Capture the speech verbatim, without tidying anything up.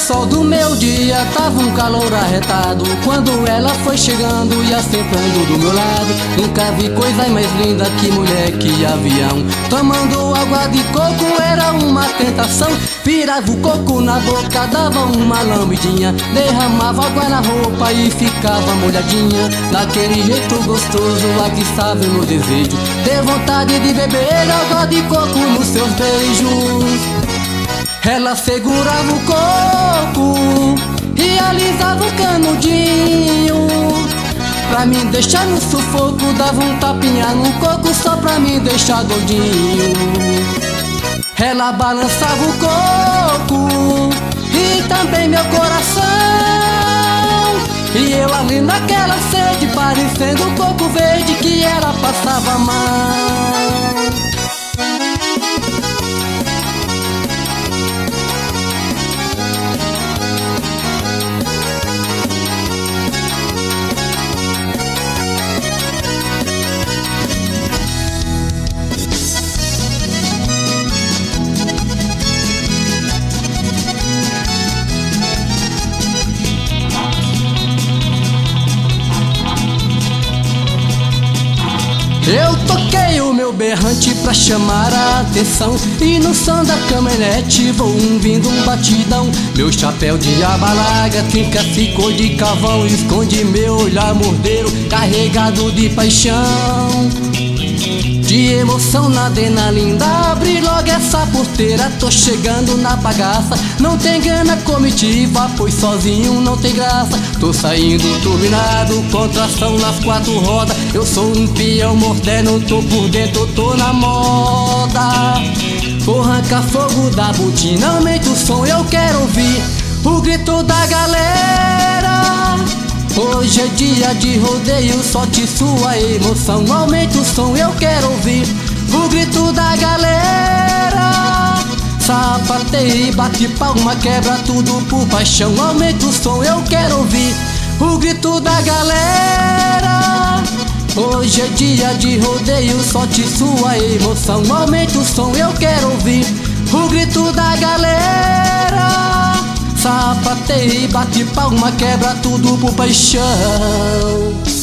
sol do meu dia tava um calor arretado, quando ela foi chegando e assentando do meu lado. Nunca vi coisa mais linda que mulher, que avião. Tomando água de coco era uma tentação. Virava o coco na boca, dava uma lambidinha, derramava água na roupa e ficava molhadinha. Daquele jeito gostoso, atiçava o meu desejo, deu vontade de beber água de coco nos seus beijos. Ela segurava o coco e alisava o canudinho, pra me deixar no sufoco, dava um tapinha no coco só pra me deixar doidinho. Ela balançava o coco e também meu coração, e eu ali naquela sede, parecendo o coco verde que ela passava a mão. Eu toquei o meu berrante pra chamar a atenção, e no som da caminhonete vou ouvindo um batidão. Meu chapéu de aba larga trinca ficou de cavão, esconde meu olhar mordeiro carregado de paixão, de emoção na adrenalina. Abre logo essa porteira, tô chegando na bagaça. Não tem grana comitiva, pois sozinho não tem graça. Tô saindo turbinado, com tração nas quatro rodas. Eu sou um peão moderno, tô por dentro, tô na moda. Vou arrancar fogo da botina, aumenta o som, eu quero ouvir o grito da galera. Hoje é dia de rodeio, solte sua emoção, aumenta o som, eu quero ouvir o grito da galera. Sapateia e bate palma, quebra tudo por paixão, aumenta o som, eu quero ouvir o grito da galera. Hoje é dia de rodeio, solte sua emoção, aumenta o som, eu quero ouvir o grito da galera. Sapateia e bate palma, quebra tudo por paixão.